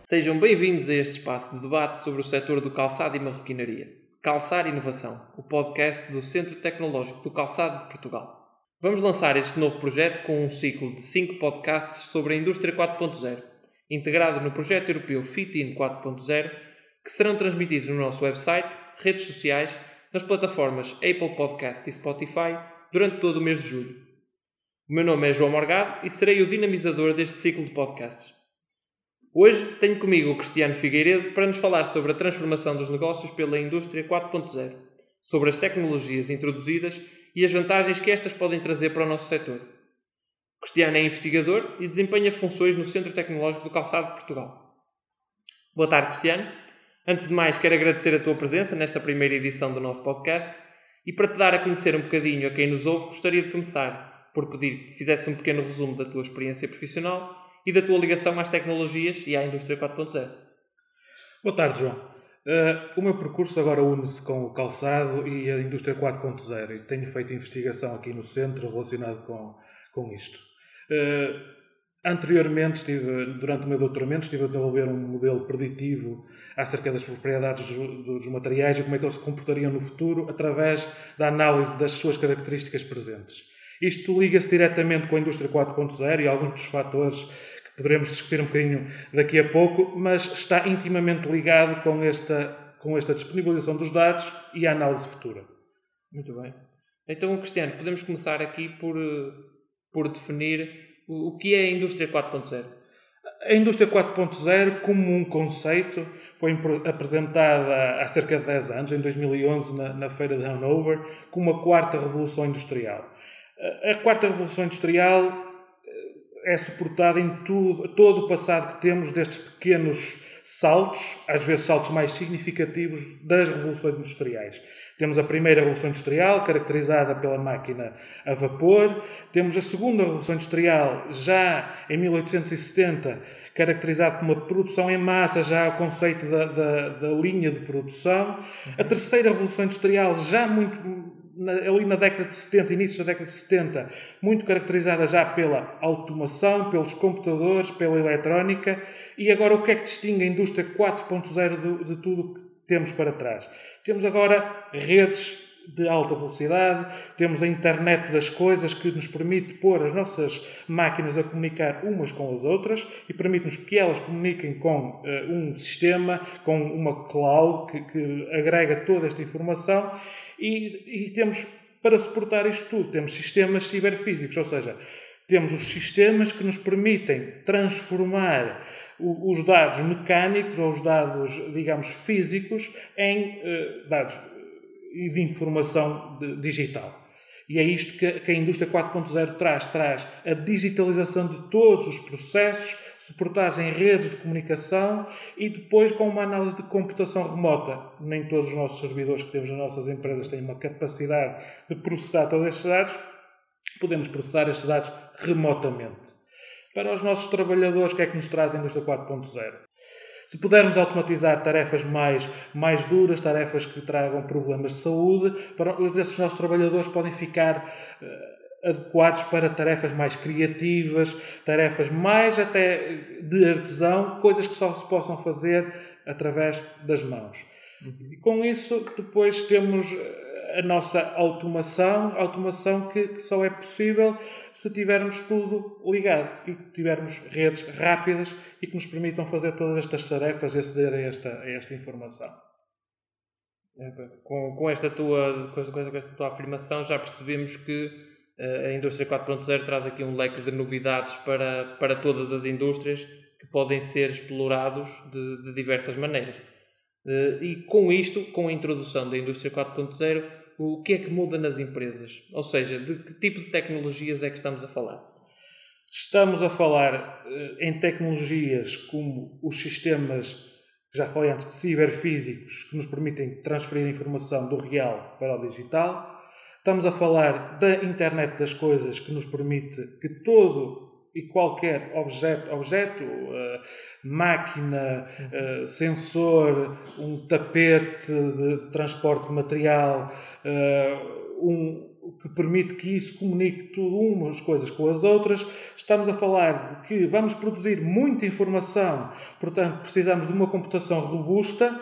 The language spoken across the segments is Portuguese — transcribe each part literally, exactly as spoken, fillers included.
Sejam bem-vindos a este espaço de debate sobre o setor do calçado e marroquinaria. Calçar Inovação, o podcast do Centro Tecnológico do Calçado de Portugal. Vamos lançar este novo projeto com um ciclo de cinco podcasts sobre a indústria quatro ponto zero, integrado no projeto europeu Fit-in quatro ponto zero, que serão transmitidos no nosso website, redes sociais, nas plataformas Apple Podcast e Spotify durante todo o mês de julho. O meu nome é João Morgado e serei o dinamizador deste ciclo de podcasts. Hoje tenho comigo o Cristiano Figueiredo para nos falar sobre a transformação dos negócios pela indústria quatro ponto zero, sobre as tecnologias introduzidas e as vantagens que estas podem trazer para o nosso setor. O Cristiano é investigador e desempenha funções no Centro Tecnológico do Calçado de Portugal. Boa tarde, Cristiano. Antes de mais, quero agradecer a tua presença nesta primeira edição do nosso podcast e para te dar a conhecer um bocadinho a quem nos ouve, gostaria de começar por pedir que fizesse um pequeno resumo da tua experiência profissional e da tua ligação às tecnologias e à indústria quatro ponto zero. Boa tarde, João. Uh, o meu percurso agora une-se com o calçado e a indústria quatro ponto zero e tenho feito investigação aqui no centro relacionado com, com isto. Uh, anteriormente, estive, durante o meu doutoramento, estive a desenvolver um modelo preditivo acerca das propriedades dos, dos materiais e como é que eles se comportariam no futuro através da análise das suas características presentes. Isto liga-se diretamente com a indústria quatro ponto zero e alguns dos fatores poderemos discutir um bocadinho daqui a pouco, mas está intimamente ligado com esta, com esta disponibilização dos dados e a análise futura. Muito bem. Então, Cristiano, podemos começar aqui por, por definir o, o que é a indústria quatro ponto zero. A indústria quatro ponto zero, como um conceito, foi apresentada há cerca de dez anos, em dois mil e onze, na, na Feira de Hanover, como a quarta revolução industrial. A quarta revolução industrial é suportada em tudo, todo o passado que temos destes pequenos saltos, às vezes saltos mais significativos, das revoluções industriais. Temos a primeira revolução industrial, caracterizada pela máquina a vapor. Temos a segunda revolução industrial, já em mil oitocentos e setenta, caracterizada por uma produção em massa, já o conceito da, da, da linha de produção. A terceira revolução industrial, já muito ali na década de setenta, início da década de setenta, muito caracterizada já pela automação, pelos computadores, pela eletrónica. E agora o que é que distingue a indústria quatro ponto zero de, de tudo o que temos para trás? Temos agora redes de alta velocidade, temos a internet das coisas que nos permite pôr as nossas máquinas a comunicar umas com as outras e permite-nos que elas comuniquem com uh, um sistema, com uma cloud que, que agrega toda esta informação e, e temos, para suportar isto tudo, temos sistemas ciberfísicos, ou seja, temos os sistemas que nos permitem transformar os dados mecânicos ou os dados, digamos, físicos em uh, dados de informação digital. E é isto que, que a indústria quatro ponto zero traz. Traz a digitalização de todos os processos, suportados em redes de comunicação e depois com uma análise de computação remota. Nem todos os nossos servidores que temos nas nossas empresas têm uma capacidade de processar todos estes dados. Podemos processar estes dados remotamente. Para os nossos trabalhadores, o que é que nos traz a indústria quatro ponto zero? Se pudermos automatizar tarefas mais, mais duras, tarefas que tragam problemas de saúde, para, esses nossos trabalhadores podem ficar uh, adequados para tarefas mais criativas, tarefas mais até de artesão, coisas que só se possam fazer através das mãos. Uhum. E com isso, depois temos a nossa automação, automação que, que só é possível se tivermos tudo ligado e que tivermos redes rápidas e que nos permitam fazer todas estas tarefas e aceder a esta, a esta informação. Com, com, esta tua, com, com esta tua afirmação já percebemos que uh, a indústria quatro ponto zero traz aqui um leque de novidades para, para todas as indústrias que podem ser explorados de, de diversas maneiras. Uh, e com isto, com a introdução da indústria quatro ponto zero, o que é que muda nas empresas? Ou seja, de que tipo de tecnologias é que estamos a falar? Estamos a falar uh, em tecnologias como os sistemas, que já falei antes, ciberfísicos, que nos permitem transferir informação do real para o digital. Estamos a falar da internet das coisas, que nos permite que todo e qualquer objeto, objeto uh, máquina, uh, sensor, um tapete de transporte de material, uh, um, o que permite que isso comunique tudo umas coisas com as outras. Estamos a falar de que vamos produzir muita informação, portanto precisamos de uma computação robusta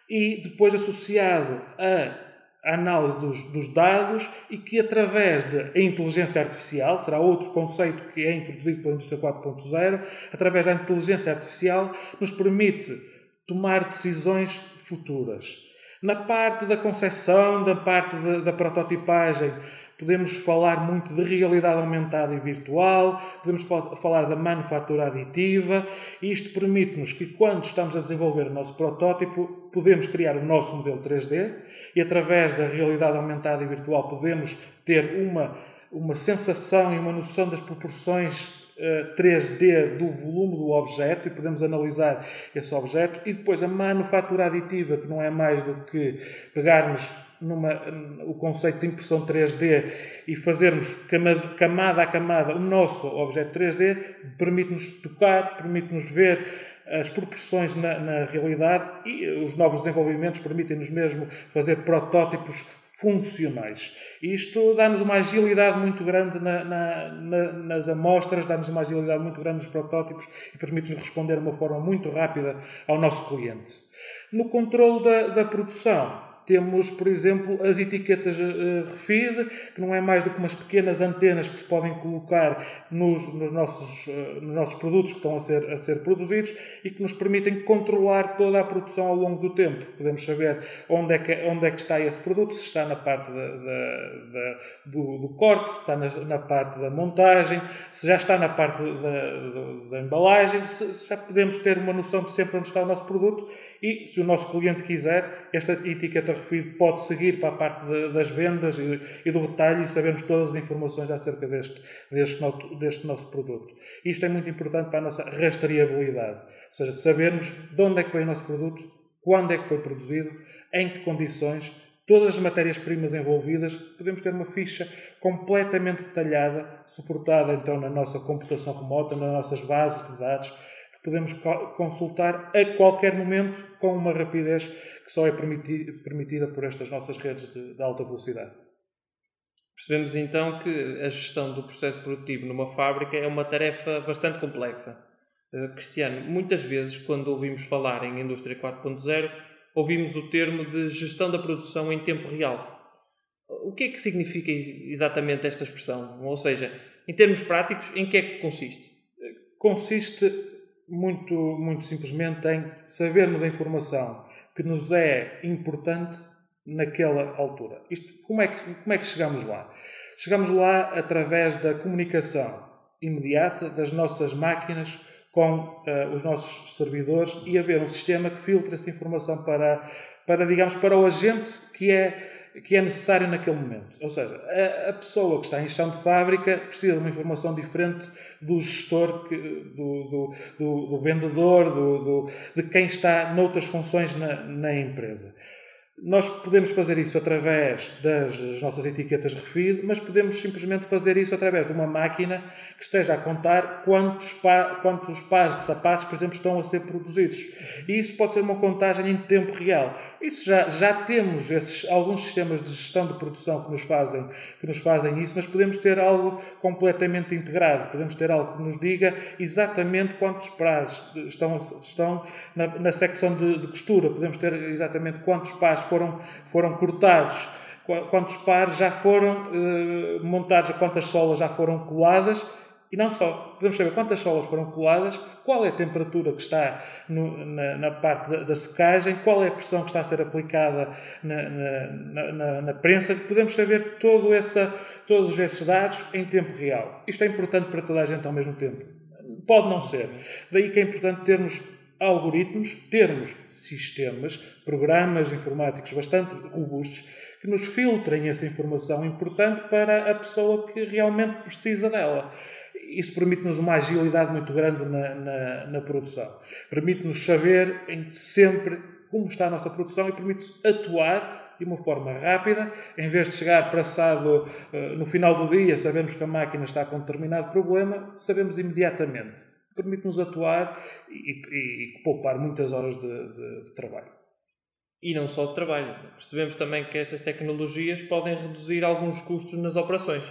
e depois associado a a análise dos, dos dados e que através da inteligência artificial, será outro conceito que é introduzido pela Indústria quatro ponto zero, através da inteligência artificial nos permite tomar decisões futuras. Na parte da concepção, da parte da, da prototipagem, podemos falar muito de realidade aumentada e virtual, podemos falar da manufatura aditiva, e isto permite-nos que, quando estamos a desenvolver o nosso protótipo, podemos criar o nosso modelo três D e, através da realidade aumentada e virtual, podemos ter uma, uma sensação e uma noção das proporções uh, três D do volume do objeto e podemos analisar esse objeto. E depois a manufatura aditiva, que não é mais do que pegarmos Numa, o conceito de impressão três D e fazermos camada a camada o nosso objeto três D, permite-nos tocar, permite-nos ver as proporções na, na realidade, e os novos desenvolvimentos permitem-nos mesmo fazer protótipos funcionais. E isto dá-nos uma agilidade muito grande na, na, na, nas amostras, dá-nos uma agilidade muito grande nos protótipos e permite-nos responder de uma forma muito rápida ao nosso cliente. No controle da, da produção, temos, por exemplo, as etiquetas uh, R F I D, que não é mais do que umas pequenas antenas que se podem colocar nos, nos, nossos, uh, nos nossos produtos que estão a ser, a ser produzidos e que nos permitem controlar toda a produção ao longo do tempo. Podemos saber onde é que, onde é que está esse produto, se está na parte da, da, da, do, do corte, se está na, na parte da montagem, se já está na parte da, da, da embalagem, se, se já podemos ter uma noção de sempre onde está o nosso produto. E, se o nosso cliente quiser, esta etiqueta R F I D pode seguir para a parte de, das vendas e, e do retalho e sabemos todas as informações acerca deste, deste, no, deste nosso produto. Isto é muito importante para a nossa rastreabilidade. Ou seja, sabermos de onde é que veio o nosso produto, quando é que foi produzido, em que condições, todas as matérias-primas envolvidas. Podemos ter uma ficha completamente detalhada, suportada então na nossa computação remota, nas nossas bases de dados, podemos consultar a qualquer momento com uma rapidez que só é permitida por estas nossas redes de, de alta velocidade. Percebemos então que a gestão do processo produtivo numa fábrica é uma tarefa bastante complexa. Uh, Cristiano, muitas vezes quando ouvimos falar em Indústria quatro ponto zero, ouvimos o termo de gestão da produção em tempo real. O que é que significa exatamente esta expressão? Ou seja, em termos práticos, em que é que consiste? Consiste Muito, muito simplesmente em sabermos a informação que nos é importante naquela altura. Isto, como, é que, como é que chegamos lá? Chegamos lá através da comunicação imediata das nossas máquinas com uh, os nossos servidores e haver um sistema que filtra essa informação para, para, digamos, para o agente que é que é necessário naquele momento. Ou seja, a, a pessoa que está em gestão de fábrica precisa de uma informação diferente do gestor, que, do, do, do, do vendedor, do, do, de quem está noutras funções na, na empresa. Nós podemos fazer isso através das nossas etiquetas R F I D, mas podemos simplesmente fazer isso através de uma máquina que esteja a contar quantos, pa, quantos pares de sapatos, por exemplo, estão a ser produzidos. E isso pode ser uma contagem em tempo real. Isso já, já temos esses, alguns sistemas de gestão de produção que nos, fazem, que nos fazem isso, mas podemos ter algo completamente integrado. Podemos ter algo que nos diga exatamente quantos pares estão, estão na, na secção de, de costura. Podemos ter exatamente quantos pares Foram, foram cortados, quantos pares já foram eh, montados, quantas solas já foram coladas, e não só, podemos saber quantas solas foram coladas, qual é a temperatura que está no, na, na parte da, da secagem, qual é a pressão que está a ser aplicada na, na, na, na prensa, podemos saber todo essa, todos esses dados em tempo real. Isto é importante para toda a gente ao mesmo tempo. Pode não ser. Daí que é importante termos algoritmos, termos sistemas, programas informáticos bastante robustos que nos filtrem essa informação importante para a pessoa que realmente precisa dela. Isso permite-nos uma agilidade muito grande na, na, na produção. Permite-nos saber em sempre como está a nossa produção e permite-nos atuar de uma forma rápida. Em vez de chegar passado uh, no final do dia, sabemos que a máquina está com um determinado problema, sabemos imediatamente. Permite-nos atuar e, e, e poupar muitas horas de, de, de trabalho. E não só de trabalho. Percebemos também que estas tecnologias podem reduzir alguns custos nas operações.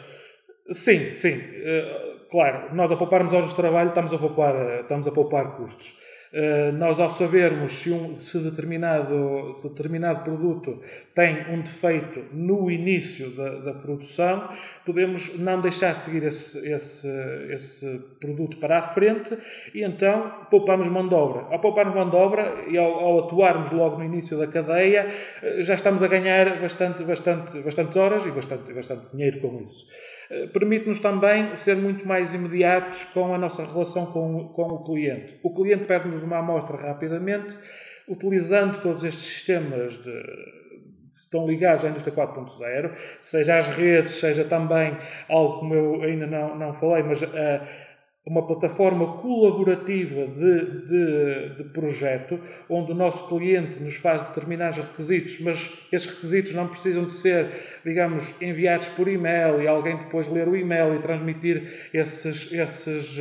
Sim, sim. Uh, claro, nós a pouparmos horas de trabalho estamos a poupar, estamos a poupar custos. Uh, nós, ao sabermos se, um, se, determinado, se determinado produto tem um defeito no início da, da produção, podemos não deixar seguir esse, esse, esse produto para a frente e então poupamos mão de obra. Ao pouparmos mão de obra e ao, ao atuarmos logo no início da cadeia, uh, já estamos a ganhar bastante, bastante, bastantes horas e bastante, bastante dinheiro com isso. Permite-nos também ser muito mais imediatos com a nossa relação com, com o cliente. O cliente pede-nos uma amostra rapidamente, utilizando todos estes sistemas de, que estão ligados à indústria quatro ponto zero, seja as redes, seja também algo como eu ainda não, não falei, mas a uma plataforma colaborativa de, de, de projeto, onde o nosso cliente nos faz determinados requisitos, mas esses requisitos não precisam de ser, digamos, enviados por e-mail e alguém depois ler o e-mail e transmitir esses, esses,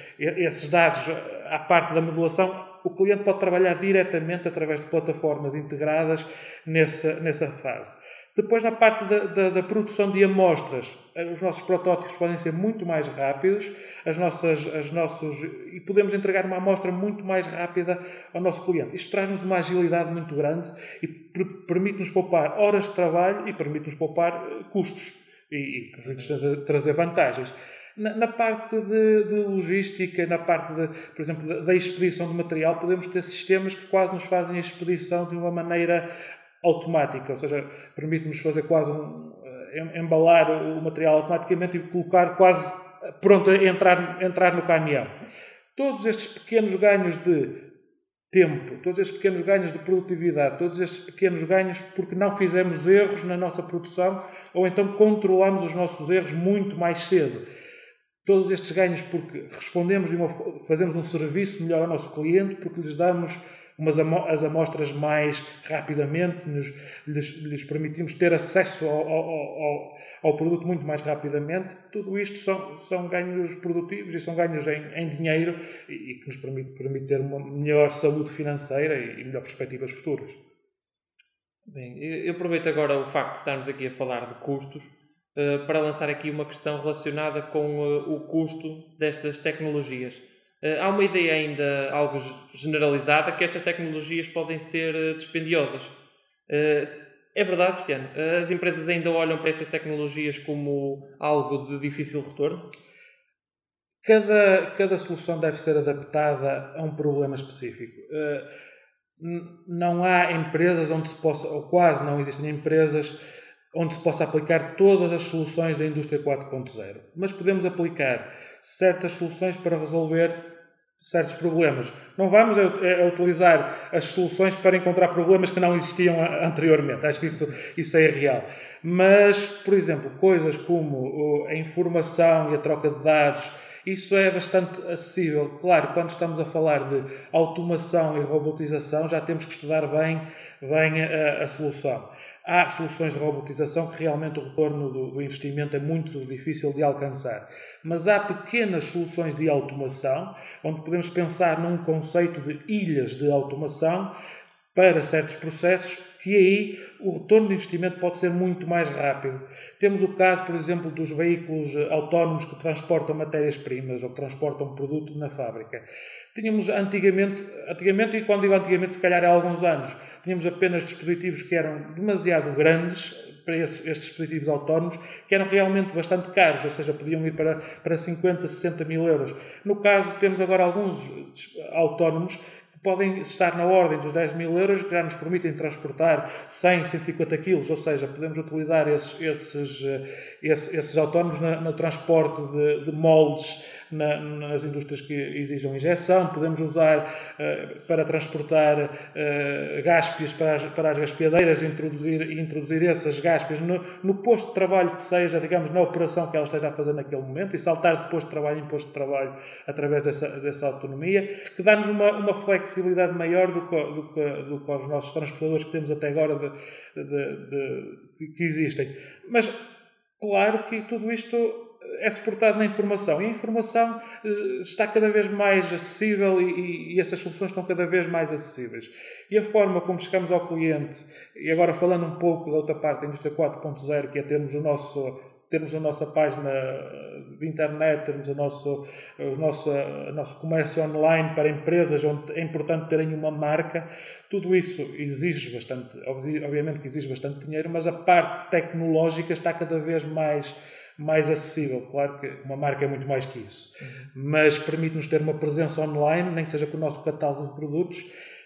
esses dados à parte da modelação. O cliente pode trabalhar diretamente através de plataformas integradas nessa, nessa fase. Depois, na parte da, da, da produção de amostras, os nossos protótipos podem ser muito mais rápidos, as nossas, as nossos, e podemos entregar uma amostra muito mais rápida ao nosso cliente. Isto traz-nos uma agilidade muito grande e per- permite-nos poupar horas de trabalho e permite-nos poupar custos e, e permite-nos trazer vantagens. Na, na parte de, de logística, na parte, de, por exemplo, da, da expedição de material, podemos ter sistemas que quase nos fazem a expedição de uma maneira automática, ou seja, permite-nos fazer quase um, embalar o material automaticamente e colocar quase pronto a entrar, entrar no caminhão. Todos estes pequenos ganhos de tempo, todos estes pequenos ganhos de produtividade, todos estes pequenos ganhos porque não fizemos erros na nossa produção ou então controlamos os nossos erros muito mais cedo. Todos estes ganhos porque respondemos de uma, fazemos um serviço melhor ao nosso cliente, porque lhes damos umas as amostras mais rapidamente, nos, lhes, lhes permitimos ter acesso ao, ao, ao, ao produto muito mais rapidamente. Tudo isto são, são ganhos produtivos e são ganhos em, em dinheiro e, e que nos permite, permite ter uma melhor saúde financeira e, e melhores perspectivas futuras. Bem, eu aproveito agora o facto de estarmos aqui a falar de custos uh, para lançar aqui uma questão relacionada com uh, o custo destas tecnologias. Uh, há uma ideia ainda algo generalizada que estas tecnologias podem ser uh, dispendiosas. Uh, é verdade, Cristiano? Uh, as empresas ainda olham para estas tecnologias como algo de difícil retorno? Cada, cada solução deve ser adaptada a um problema específico. Uh, n- não há empresas onde se possa, ou quase não existem empresas onde se possa aplicar todas as soluções da indústria quatro ponto zero. Mas podemos aplicar certas soluções para resolver certos problemas. Não vamos a, a, a utilizar as soluções para encontrar problemas que não existiam a, anteriormente. Acho que isso, isso é irreal. Mas, por exemplo, coisas como a informação e a troca de dados, isso é bastante acessível. Claro, quando estamos a falar de automação e robotização, já temos que estudar bem, bem a, a solução. Há soluções de robotização que realmente o retorno do, do investimento é muito difícil de alcançar. Mas há pequenas soluções de automação, onde podemos pensar num conceito de ilhas de automação para certos processos, que aí o retorno de investimento pode ser muito mais rápido. Temos o caso, por exemplo, dos veículos autónomos que transportam matérias-primas ou que transportam produto na fábrica. Tínhamos antigamente, antigamente, e quando digo antigamente, se calhar há alguns anos, tínhamos apenas dispositivos que eram demasiado grandes para estes, estes dispositivos autónomos, que eram realmente bastante caros, ou seja, podiam ir para, para cinquenta, sessenta mil euros. No caso, temos agora alguns autónomos que podem estar na ordem dos dez mil euros, que já nos permitem transportar cem, cento e cinquenta quilos, ou seja, podemos utilizar esses, esses, esses, esses autónomos no, no transporte de, de moldes na, nas indústrias que exijam injeção, podemos usar uh, para transportar uh, gáspias para as, para as gaspeadeiras e introduzir, e introduzir essas gáspias no, no posto de trabalho que seja, digamos, na operação que ela esteja a fazer naquele momento e saltar de posto de trabalho em posto de trabalho através dessa, dessa autonomia, que dá-nos uma, uma flexibilidade maior do que, do, que, do que os nossos transportadores que temos até agora de, de, de, de, que existem. Mas, claro que tudo isto é suportado na informação. E a informação está cada vez mais acessível e, e essas soluções estão cada vez mais acessíveis. E a forma como chegamos ao cliente, e agora falando um pouco da outra parte da indústria quatro ponto zero, que é termos o nosso... termos a nossa página de internet, termos o nosso, o nosso, o nosso comércio online para empresas onde é importante terem uma marca, tudo isso exige bastante, obviamente que exige bastante dinheiro, mas a parte tecnológica está cada vez mais, mais acessível. Claro que uma marca é muito mais que isso, mas permite-nos ter uma presença online, nem que seja com o nosso catálogo de produtos,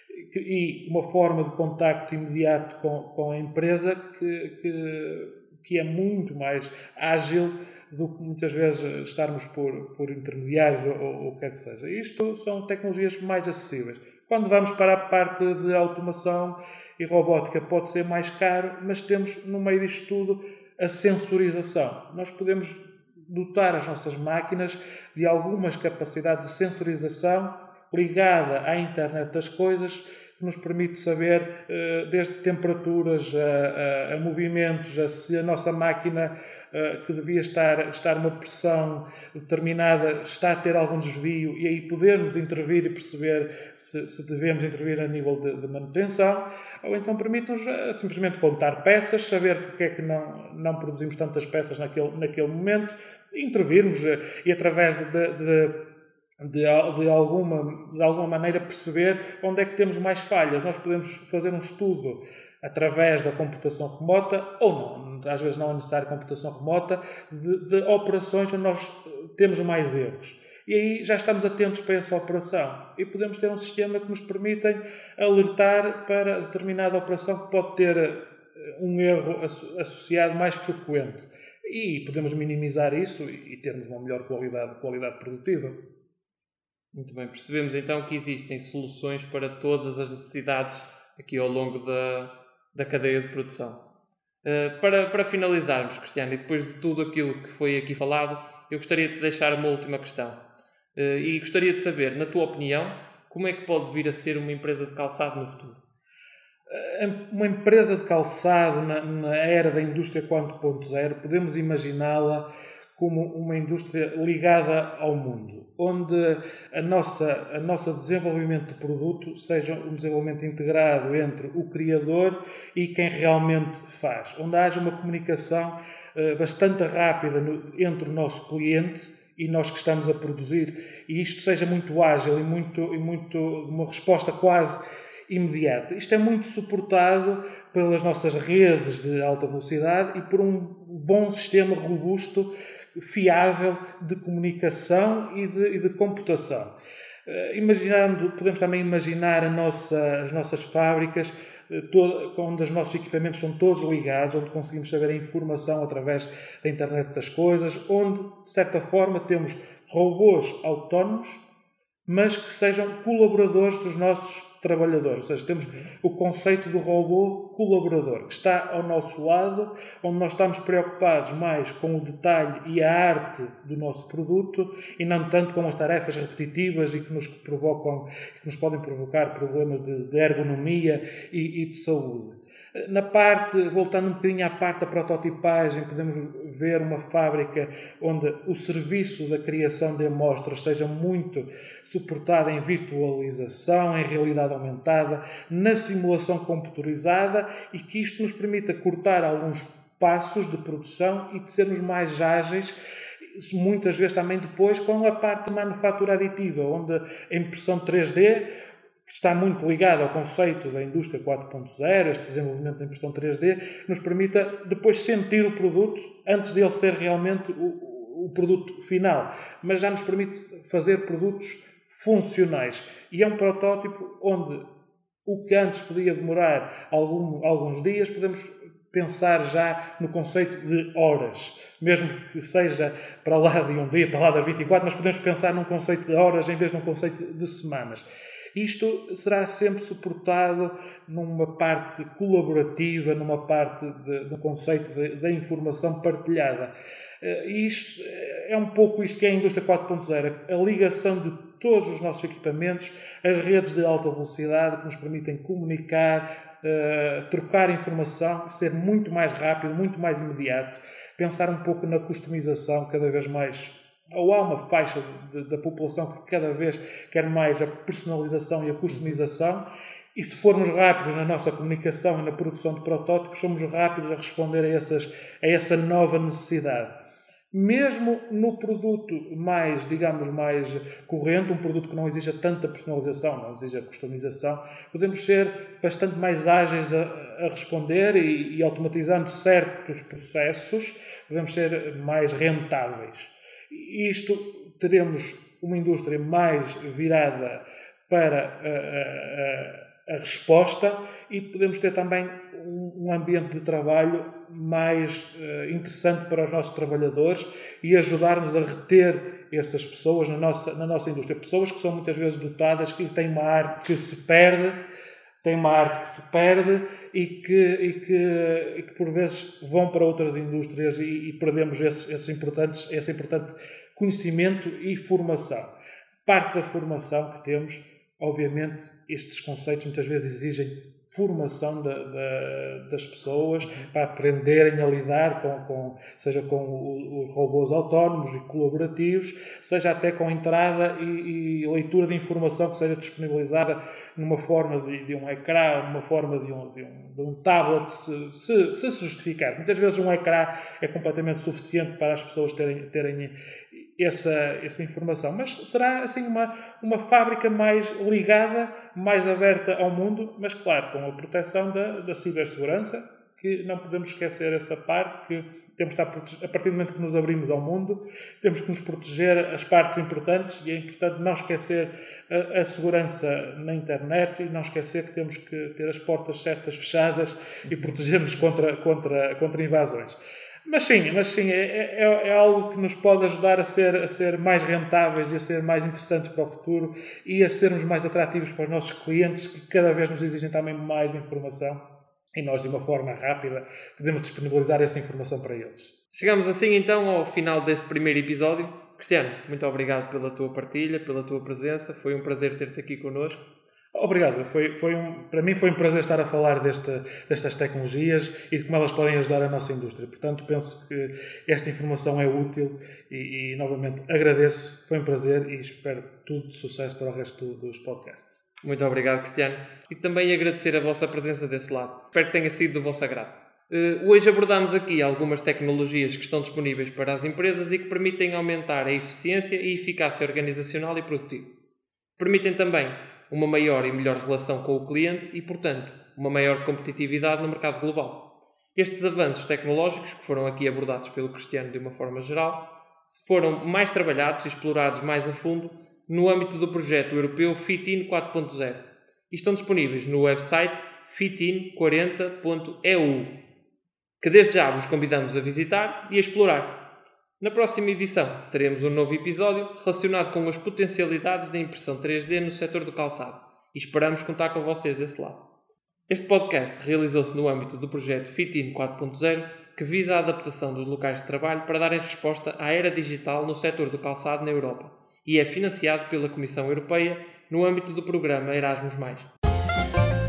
e uma forma de contacto imediato com, com a empresa que, que, que é muito mais ágil do que muitas vezes estarmos por, por intermediários ou o que quer que seja. Isto são tecnologias mais acessíveis. Quando vamos para a parte de automação e robótica pode ser mais caro, mas temos no meio disto tudo a sensorização. Nós podemos dotar as nossas máquinas de algumas capacidades de sensorização ligada à internet das coisas, que nos permite saber, desde temperaturas a, a, a movimentos, a se a nossa máquina, que devia estar, estar uma pressão determinada, está a ter algum desvio, e aí podermos intervir e perceber se, se devemos intervir a nível de, de manutenção, ou então permite-nos simplesmente contar peças, saber porque é que não, não produzimos tantas peças naquele, naquele momento, intervirmos e através de, de, de De, de, alguma, de alguma maneira perceber onde é que temos mais falhas. Nós podemos fazer um estudo através da computação remota, ou não, às vezes não é necessário computação remota, de, de operações onde nós temos mais erros. E aí já estamos atentos para essa operação. E podemos ter um sistema que nos permita alertar para determinada operação que pode ter um erro associado mais frequente. E podemos minimizar isso e termos uma melhor qualidade, qualidade produtiva. Muito bem, percebemos então que existem soluções para todas as necessidades aqui ao longo da, da cadeia de produção. Uh, para, para finalizarmos, Cristiano, e depois de tudo aquilo que foi aqui falado, eu gostaria de deixar uma última questão. Uh, e gostaria de saber, na tua opinião, como é que pode vir a ser uma empresa de calçado no futuro? Uma empresa de calçado na, na era da indústria quatro ponto zero, podemos imaginá-la como uma indústria ligada ao mundo, onde a nossa, a nosso desenvolvimento de produto seja um desenvolvimento integrado entre o criador e quem realmente faz, onde haja uma comunicação uh, bastante rápida no, entre o nosso cliente e nós que estamos a produzir, e isto seja muito ágil e muito, e muito uma resposta quase imediata. Isto é muito suportado pelas nossas redes de alta velocidade e por um bom sistema robusto, fiável de comunicação e de, e de computação. Uh, imaginando, podemos também imaginar a nossa, as nossas fábricas, uh, todo, onde os nossos equipamentos estão todos ligados, onde conseguimos saber a informação através da internet das coisas, onde, de certa forma, temos robôs autónomos, mas que sejam colaboradores dos nossos trabalhadores. Ou seja, temos o conceito do robô colaborador, que está ao nosso lado, onde nós estamos preocupados mais com o detalhe e a arte do nosso produto e não tanto com as tarefas repetitivas e que nos provocam, que nos podem provocar problemas de, de ergonomia e, e de saúde. Na parte, voltando um bocadinho à parte da prototipagem, podemos ver uma fábrica onde o serviço da criação de amostras seja muito suportado em virtualização, em realidade aumentada, na simulação computadorizada, e que isto nos permita cortar alguns passos de produção e de sermos mais ágeis, muitas vezes também depois com a parte de manufatura aditiva, onde a impressão três D, que está muito ligado ao conceito da indústria quatro ponto zero, este desenvolvimento da impressão três D, nos permita depois sentir o produto antes de ele ser realmente o, o produto final. Mas já nos permite fazer produtos funcionais. E é um protótipo onde o que antes podia demorar algum, alguns dias, podemos pensar já no conceito de horas. Mesmo que seja para lá de um dia, para lá das vinte e quatro, nós podemos pensar num conceito de horas em vez de um conceito de semanas. Isto será sempre suportado numa parte colaborativa, numa parte de, do conceito da informação partilhada. E isto é um pouco isto que é a indústria quatro ponto zero, a ligação de todos os nossos equipamentos, as redes de alta velocidade que nos permitem comunicar, uh, trocar informação, ser muito mais rápido, muito mais imediato, pensar um pouco na customização cada vez mais. Ou há uma faixa de, de, da população que cada vez quer mais a personalização e a customização, e se formos rápidos na nossa comunicação e na produção de protótipos, somos rápidos a responder a, essas, a essa nova necessidade. Mesmo no produto mais, digamos, mais corrente, um produto que não exija tanta personalização, não exija customização, podemos ser bastante mais ágeis a, a responder e, e automatizando certos processos, podemos ser mais rentáveis. E isto, teremos uma indústria mais virada para a, a, a resposta e podemos ter também um ambiente de trabalho mais uh, interessante para os nossos trabalhadores e ajudar-nos a reter essas pessoas na nossa, na nossa indústria. Pessoas que são muitas vezes dotadas, que têm uma arte que se perde, têm uma arte que se perde e que, e que, e que por vezes vão para outras indústrias e, e perdemos esses, esses importantes, esse importante conhecimento e formação. Parte da formação que temos, obviamente, estes conceitos muitas vezes exigem formação da, da, das pessoas para aprenderem a lidar com, com seja com os robôs autónomos e colaborativos, seja até com entrada e, e leitura de informação que seja disponibilizada numa forma de, de um ecrã, numa forma de um, de um, de um tablet, se, se, se se justificar. Muitas vezes um ecrã é completamente suficiente para as pessoas terem, terem essa, essa informação, mas será assim uma, uma fábrica mais ligada, mais aberta ao mundo, mas claro, com a proteção da, da cibersegurança, que não podemos esquecer essa parte, que temos de estar, a partir do momento que nos abrimos ao mundo, temos que nos proteger as partes importantes e é importante não esquecer a, a segurança na internet e não esquecer que temos que ter as portas certas fechadas e proteger-nos contra, contra, contra invasões. Mas sim, mas sim é, é, é algo que nos pode ajudar a ser, a ser mais rentáveis e a ser mais interessantes para o futuro e a sermos mais atrativos para os nossos clientes, que cada vez nos exigem também mais informação e nós, de uma forma rápida, podemos disponibilizar essa informação para eles. Chegamos assim então ao final deste primeiro episódio. Cristiano, muito obrigado pela tua partilha, pela tua presença. Foi um prazer ter-te aqui connosco. Obrigado. Foi, foi um, para mim foi um prazer estar a falar deste, destas tecnologias e de como elas podem ajudar a nossa indústria. Portanto, penso que esta informação é útil e, e novamente, agradeço. Foi um prazer e espero tudo de sucesso para o resto dos podcasts. Muito obrigado, Cristiano. E também agradecer a vossa presença desse lado. Espero que tenha sido do vosso agrado. Uh, hoje abordamos aqui algumas tecnologias que estão disponíveis para as empresas e que permitem aumentar a eficiência e eficácia organizacional e produtiva. Permitem também uma maior e melhor relação com o cliente e, portanto, uma maior competitividade no mercado global. Estes avanços tecnológicos, que foram aqui abordados pelo Cristiano de uma forma geral, foram mais trabalhados e explorados mais a fundo no âmbito do projeto europeu FITIN quatro ponto zero e estão disponíveis no website fitin quarenta ponto e u, que desde já vos convidamos a visitar e a explorar. Na próxima edição teremos um novo episódio relacionado com as potencialidades da impressão três D no setor do calçado e esperamos contar com vocês desse lado. Este podcast realizou-se no âmbito do projeto FITIN quatro ponto zero, que visa a adaptação dos locais de trabalho para darem resposta à era digital no setor do calçado na Europa e é financiado pela Comissão Europeia no âmbito do programa Erasmus mais.